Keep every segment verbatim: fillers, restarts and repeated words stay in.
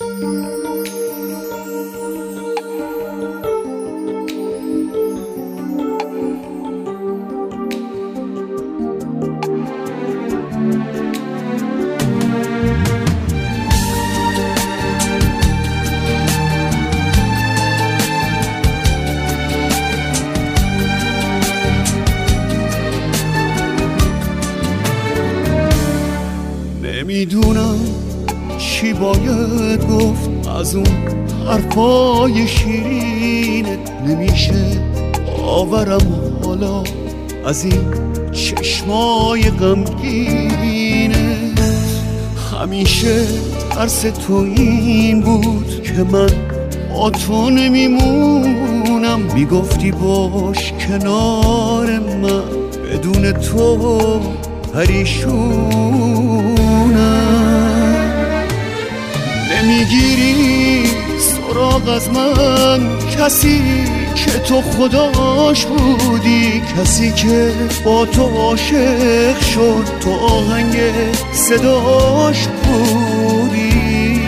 نمیدونم چی باید گفت از اون حرفای شیرینت، نمیشه آورم حالا از این چشمای غمگینت. همیشه ترس تو این بود که من با تو نمیمونم، میگفتی باش کنار من، بدون تو پریشونم. نمیگیری سراغ از من کسی که تو خداش بودی، کسی که با تو عاشق شد، تو آهنگ صداش بودی.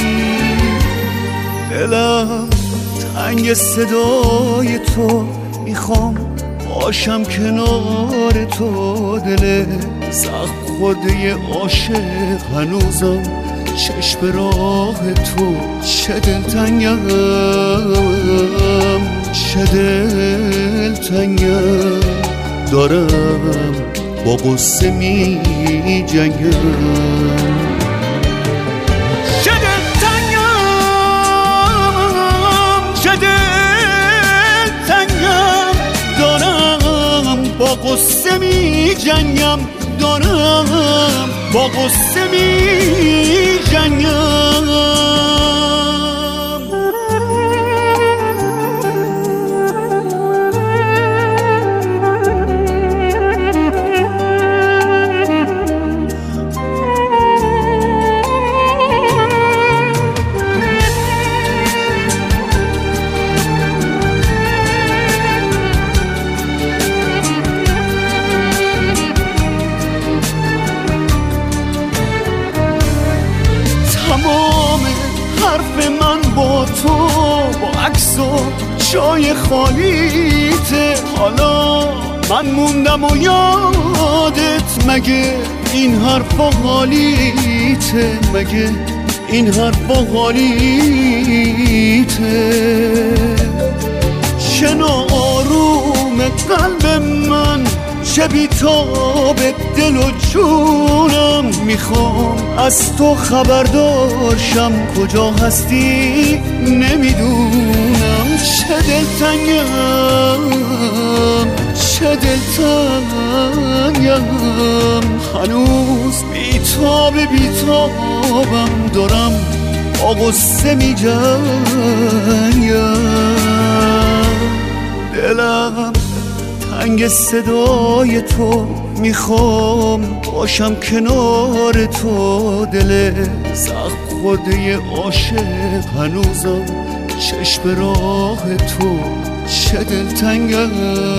دلم تنگ صدای تو، میخوام باشم کنار تو. دل سخت خورده عاشق هنوزم چشم به راه تو. چه دلتنگم چه دلتنگم، دارم با غصه می جنگم. چه دلتنگم چه دلتنگم، دارم با غصه می جنگم، دارم با غصه می جنگم. تمام حرف من با تو، با عکس و جای خالیته. حالا من موندم و یادت، مگه این حرفا حالیته؟ مگه این حرفا حالیته؟ چه ناآروم قلب من، چه بیتاب دل و جونم. میخوام از تو خبردارشم، کجا هستی نمیدونم. چه دلتنگم چه دلتنگم، هنوز بیتاب بیتابم، دارم با غصه میجنگم. دلم تنگ صدای تو، میخوام باشم کنار تو. دل سخت خورده عاشق هنوزم چشم به راه تو. چه دلتنگم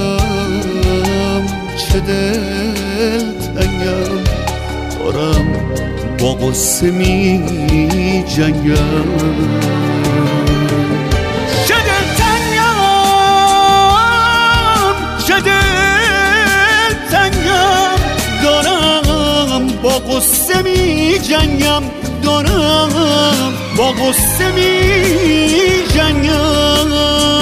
چه دلتنگم، دارم با غصه می جنگم. چه دلتنگم چه دلتنگم، دارم با غصه می جنگم، دارم با غصه می جنگم.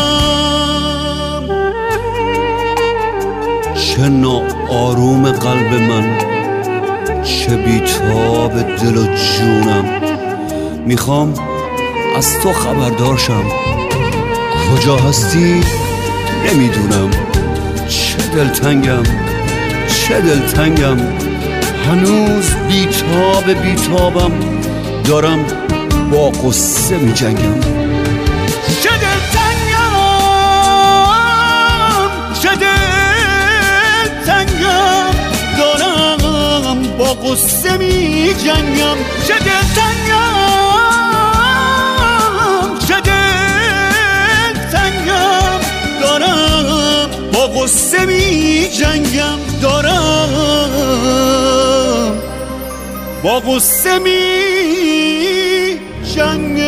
چه ناآروم قلب من، چه بیتاب دل و جونم. میخوام از تو خبردارشم، کجا هستی نمیدونم. چه دلتنگم چه دلتنگم، هنوز بیتاب بیتابم، دارم با قصه می جنگم. چه دلتنگم چه دلتنگم، دارم با قصه می جنگم. چه دلتنگم چه دلتنگم، دارم با غصه می جنگم، دارم با غصه می جنگم.